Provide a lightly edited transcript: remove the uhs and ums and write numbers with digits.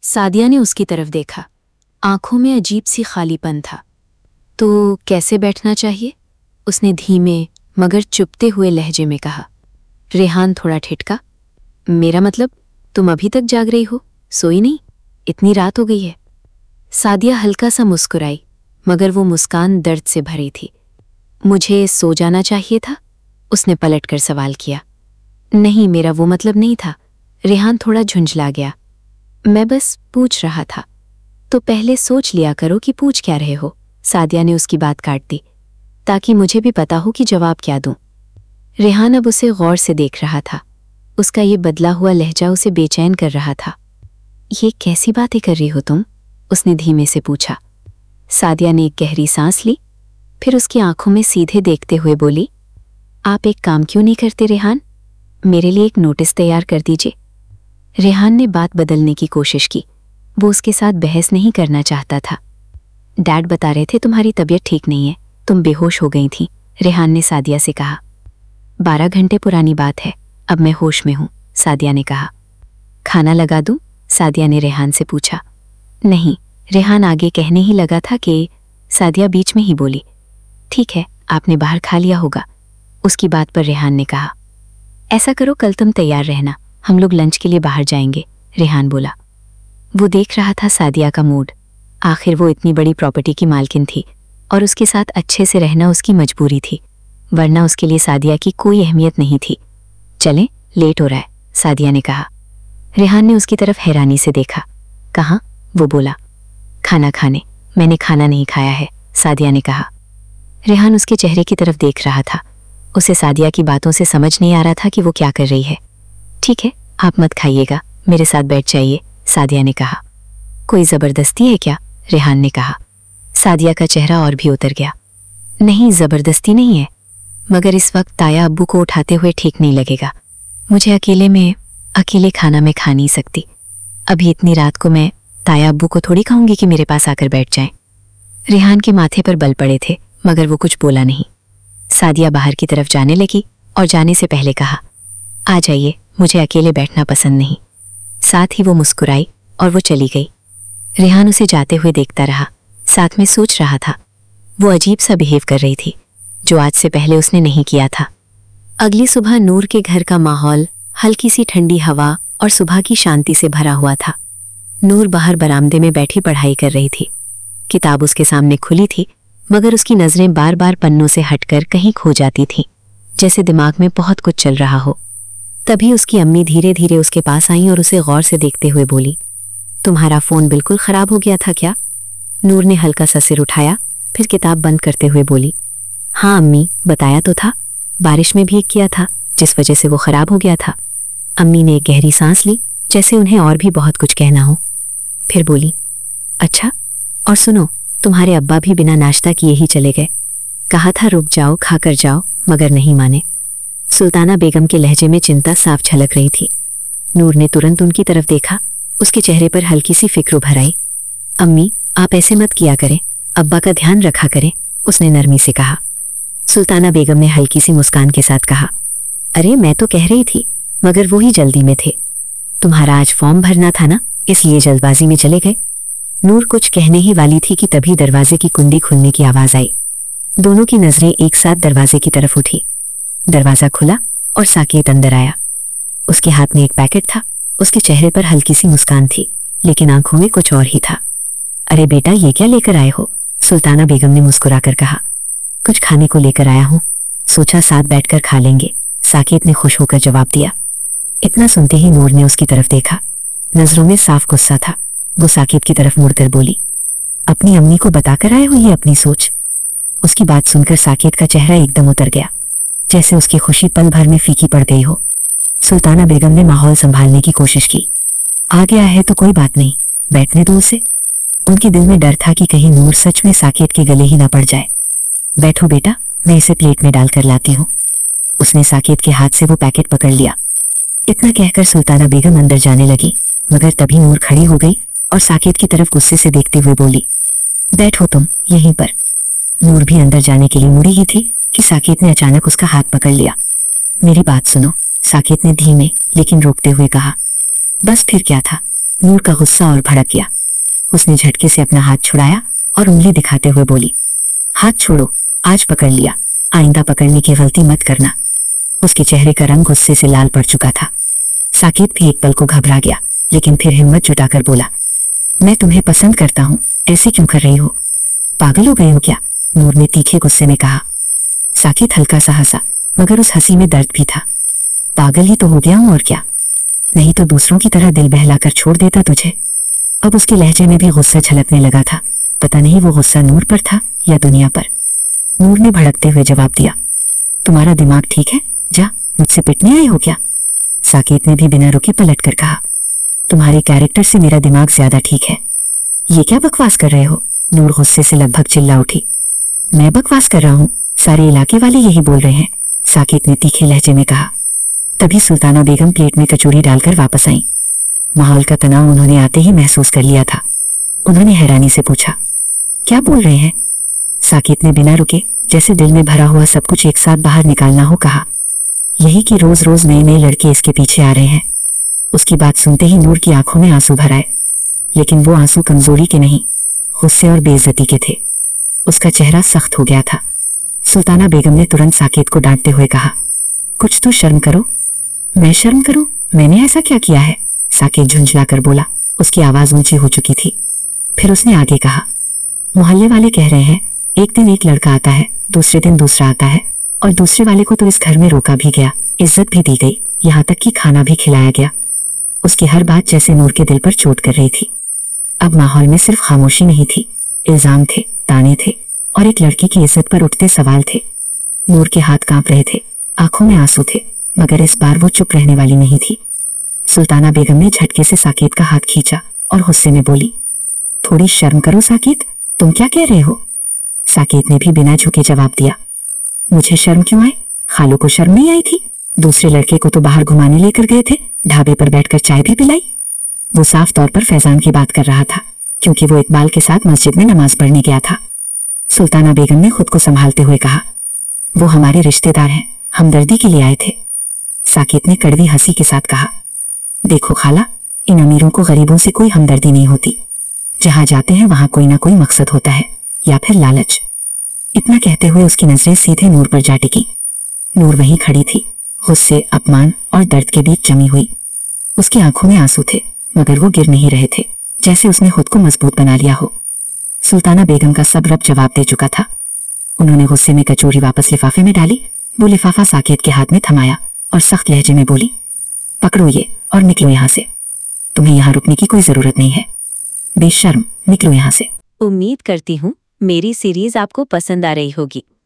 सादिया ने उसकी तरफ देखा। आंखों में अजीब सी खालीपन था। तो कैसे बैठना चाहिए? उसने धीमे मगर चुपते हुए लहजे में कहा। रेहान थोड़ा ठिठका। मेरा मतलब, तुम अभी तक जाग रही हो, सोई नहीं? इतनी रात हो गई है। सादिया हल्का सा मुस्कुराई, मगर वो मुस्कान दर्द से भरी थी। मुझे सो जाना चाहिए था? उसने पलटकर सवाल किया। नहीं, मेरा वो मतलब नहीं था। रेहान थोड़ा झुंझला गया। मैं बस पूछ रहा था। तो पहले सोच लिया करो कि पूछ क्या रहे हो। सादिया ने उसकी बात काट दी, ताकि मुझे भी पता हो कि जवाब क्या दूं। रेहान अब उसे गौर से देख रहा था। उसका ये बदला हुआ लहजा उसे बेचैन कर रहा था। ये कैसी बातें कर रही हो तुम? उसने धीमे से पूछा। सादिया ने एक गहरी सांस ली, फिर उसकी आंखों में सीधे देखते हुए बोली, आप एक काम क्यों नहीं करते रेहान? मेरे लिए एक नोटिस तैयार कर दीजिए। रेहान ने बात बदलने की कोशिश की। वो उसके साथ बहस नहीं करना चाहता था। डैड बता रहे थे तुम्हारी तबीयत ठीक नहीं है, तुम बेहोश हो गई थी, रेहान ने सादिया से कहा। 12 घंटे पुरानी बात है, अब मैं होश में हूं, सादिया ने कहा। खाना लगा दूं? सादिया ने रेहान से पूछा। नहीं, रेहान आगे कहने ही लगा था कि सादिया बीच में ही बोली, ठीक है, आपने बाहर खा लिया होगा। उसकी बात पर रेहान ने कहा, ऐसा करो, कल तुम तैयार रहना, हम लोग लंच के लिए बाहर जाएंगे, रेहान बोला। वो देख रहा था सादिया का मूड। आखिर वो इतनी बड़ी प्रॉपर्टी की मालकिन थी और उसके साथ अच्छे से रहना उसकी मजबूरी थी, वरना उसके लिए सादिया की कोई अहमियत नहीं थी। चलें, लेट हो रहा है, सादिया ने कहा। रेहान ने उसकी तरफ हैरानी से देखा। कहाँ? वो बोला। खाना खाने। मैंने खाना नहीं खाया है, सादिया ने कहा। रेहान उसके चेहरे की तरफ देख रहा था। उसे सादिया की बातों से समझ नहीं आ रहा था कि वो क्या कर रही है। ठीक है, आप मत खाइएगा, मेरे साथ बैठ जाइए, सादिया ने कहा। कोई जबरदस्ती है क्या? रेहान ने कहा। सादिया का चेहरा और भी उतर गया। नहीं, जबरदस्ती नहीं है, मगर इस वक्त ताया अब्बू को उठाते हुए ठीक नहीं लगेगा। मुझे अकेले खाना मैं खा नहीं सकती। अभी इतनी रात को मैं ताया अब्बू को थोड़ी कहूंगी कि मेरे पास आकर बैठ जाएं। रेहान के माथे पर बल पड़े थे, मगर वो कुछ बोला नहीं। सादिया बाहर की तरफ जाने लगी और जाने से पहले कहा, आ जाइए, मुझे अकेले बैठना पसंद नहीं। साथ ही वो मुस्कुराई और वो चली गई। रेहान उसे जाते हुए देखता रहा, साथ में सोच रहा था। वो अजीब सा बिहेव कर रही थी, जो आज से पहले उसने नहीं किया था। अगली सुबह नूर के घर का माहौल हल्की सी ठंडी हवा और सुबह की शांति से भरा हुआ था। नूर बाहर बरामदे में बैठी पढ़ाई कर रही थी। किताब उसके सामने खुली थी, मगर उसकी नजरें बार बार पन्नों से हटकर कहीं खो जाती थीं, जैसे दिमाग में बहुत कुछ चल रहा हो। तभी उसकी अम्मी धीरे धीरे उसके पास आईं और उसे गौर से देखते हुए बोली, तुम्हारा फोन बिल्कुल खराब हो गया था क्या? नूर ने हल्का सा सिर उठाया, फिर किताब बंद करते हुए बोली, हाँ अम्मी, बताया तो था, बारिश में भीग गया था, जिस वजह से वो खराब हो गया था। अम्मी ने एक गहरी सांस ली, जैसे उन्हें और भी बहुत कुछ कहना हो। फिर बोली, अच्छा, और सुनो, तुम्हारे अब्बा भी बिना नाश्ता किए ही चले गए। कहा था रुक जाओ, खाकर जाओ, मगर नहीं माने। सुल्ताना बेगम के लहजे में चिंता साफ झलक रही थी। नूर ने तुरंत उनकी तरफ देखा। उसके चेहरे पर हल्की सी फिक्र उभर आई। अम्मी, आप ऐसे मत किया करें, अब्बा का ध्यान रखा करें, उसने नरमी से कहा। सुल्ताना बेगम ने हल्की सी मुस्कान के साथ कहा, अरे मैं तो कह रही थी, मगर वो ही जल्दी में थे। तुम्हारा आज फॉर्म भरना था ना, इसलिए जल्दबाजी में चले गए। नूर कुछ कहने ही वाली थी कि तभी दरवाजे की कुंडी खुलने की आवाज आई। दोनों की नजरें एक साथ दरवाजे की तरफ उठी। दरवाजा खुला और साकेत अंदर आया। उसके हाथ में एक पैकेट था। उसके चेहरे पर हल्की सी मुस्कान थी, लेकिन आंखों में कुछ और ही था। अरे बेटा, ये क्या लेकर आए हो? सुल्ताना बेगम ने मुस्कुराकर कहा। कुछ खाने को लेकर आया हूं, सोचा साथ बैठकर खा लेंगे, साकेत ने खुश होकर जवाब दिया। इतना सुनते ही नूर ने उसकी तरफ देखा। नजरों में साफ गुस्सा था। वो साकेत की तरफ मुड़कर बोली, अपनी अम्मी को बताकर आए हो ये अपनी सोच? उसकी बात सुनकर साकेत का चेहरा एकदम उतर गया, जैसे उसकी खुशी पल भर में फीकी पड़ गई हो। सुल्ताना बेगम ने माहौल संभालने की कोशिश की। आ गया है तो कोई बात नहीं, बैठने दो उसे। उनके दिल में डर था कि कहीं नूर सच में साकेत के गले ही ना पड़ जाए। बैठो बेटा, मैं इसे प्लेट में डालकर लाती हूँ। उसने साकेत के हाथ से वो पैकेट पकड़ लिया। इतना कहकर सुल्ताना बेगम अंदर जाने लगी, मगर तभी नूर खड़ी हो गई और साकेत की तरफ गुस्से से देखते हुए बोली, बैठो तुम यहीं पर। नूर भी अंदर जाने के लिए मुड़ी ही थी कि साकेत ने अचानक उसका हाथ पकड़ लिया। मेरी बात सुनो, साकेत ने धीमे लेकिन रोकते हुए कहा। बस फिर क्या था, नूर का गुस्सा और भड़क गया। उसने झटके से अपना हाथ छुड़ाया और उंगली दिखाते हुए बोली, हाथ छोड़ो, आज पकड़ लिया, आइंदा पकड़ने की गलती मत करना। उसके चेहरे का रंग गुस्से से लाल पड़ चुका था। साकेत भी एक पल को घबरा गया, लेकिन फिर हिम्मत जुटाकर बोला, मैं तुम्हें पसंद करता हूं, ऐसे क्यों कर रही हो? पागल हो गए हो क्या? नूर ने तीखे गुस्से में कहा। साकेत हल्का सा हंसा, मगर उस हंसी में दर्द भी था। पागल ही तो हो गया हूं और क्या, नहीं तो दूसरों की तरह दिल बहलाकर छोड़ देता तुझे। अब उसके लहजे में भी गुस्सा झलकने लगा था। पता नहीं वो गुस्सा नूर पर था या दुनिया पर। नूर ने भड़कते हुए जवाब दिया, तुम्हारा दिमाग ठीक है? जा, मुझसे पिटने आए हो क्या? साकेत ने भी बिना रुके पलट कर कहा, तुम्हारे कैरेक्टर से मेरा दिमाग ज्यादा ठीक है। ये क्या बकवास कर रहे हो? नूर गुस्से से लगभग चिल्ला उठी। मैं बकवास कर रहा हूं? सारे इलाके वाले यही बोल रहे हैं, साकेत ने तीखे लहजे में कहा। तभी सुल्ताना बेगम प्लेट में कचौरी डालकर वापस आई। माहौल का तनाव उन्होंने आते ही महसूस कर लिया था। उन्होंने हैरानी से पूछा, क्या बोल रहे हैं? साकेत ने बिना रुके, जैसे दिल में भरा हुआ सब कुछ एक साथ बाहर निकालना हो, कहा, यही कि रोज रोज नए नए लड़के इसके पीछे आ रहे हैं। उसकी बात सुनते ही नूर की आंखों में आंसू भर आए, लेकिन वो आंसू कमजोरी के नहीं, गुस्से और बेइज्जती के थे। उसका चेहरा सख्त हो गया था। सुल्ताना बेगम ने तुरंत साकेत को डांटते हुए कहा, कुछ तो शर्म करो। मैं शर्म करूं? मैंने ऐसा क्या किया है? साकेत झुंझलाकर बोला। उसकी आवाज ऊंची हो चुकी थी। फिर उसने आगे कहा, मोहल्ले वाले कह रहे हैं, एक दिन एक लड़का आता है, दूसरे दिन दूसरा आता है, और दूसरे वाले को तो इस घर में रोका भी गया, इज्जत भी दी गई, यहाँ तक कि खाना भी खिलाया गया। उसकी हर बात जैसे नूर के दिल पर चोट कर रही थी। अब माहौल में सिर्फ खामोशी नहीं थी, इल्जाम थे, ताने थे, और एक लड़की की इज्जत पर उठते सवाल थे। नूर के हाथ कांप रहे थे, आंखों में आंसू थे, मगर इस बार वो चुप रहने वाली नहीं थी। सुल्ताना बेगम ने झटके से साकेत का हाथ खींचा और गुस्से में बोली, थोड़ी शर्म करो साकेत, तुम क्या कह रहे हो? साकेत ने भी बिना झुके जवाब दिया, मुझे शर्म क्यों आए? खालू को शर्म नहीं आई थी? दूसरे लड़के को तो बाहर घुमाने लेकर गए थे, ढाबे पर बैठकर चाय भी पिलाई। वो साफ तौर पर फैजान की बात कर रहा था, क्योंकि वो इकबाल के साथ मस्जिद में नमाज पढ़ने गया था। सुल्ताना बेगम ने खुद को संभालते हुए कहा, वो हमारे रिश्तेदार हैं, हमदर्दी के लिए आए थे। साकेत ने कड़वी हंसी के साथ कहा, देखो खाला, इन अमीरों को गरीबों से कोई हमदर्दी नहीं होती। जहां जाते हैं वहां कोई ना कोई मकसद होता है, या फिर लालच। इतना कहते हुए उसकी नजरें सीधे नूर पर जा टिकी। नूर वहीं खड़ी थी, गुस्से, अपमान और दर्द के बीच जमी हुई। उसकी आंखों में आंसू थे, मगर वो गिर नहीं रहे थे, जैसे उसने खुद को मजबूत बना लिया हो। सुल्ताना बेगम का सब्र अब जवाब दे चुका था। उन्होंने गुस्से में कचौरी वापस लिफाफे में डाली। वो लिफाफा साकेत के हाथ में थमाया और सख्त लहजे में बोली, पकड़ो ये और निकलो यहां से। तुम्हें यहां रुकने की कोई जरूरत नहीं है, बेशर्म, निकलो यहां से। उम्मीद करती हूँ मेरी सीरीज आपको पसंद आ रही होगी।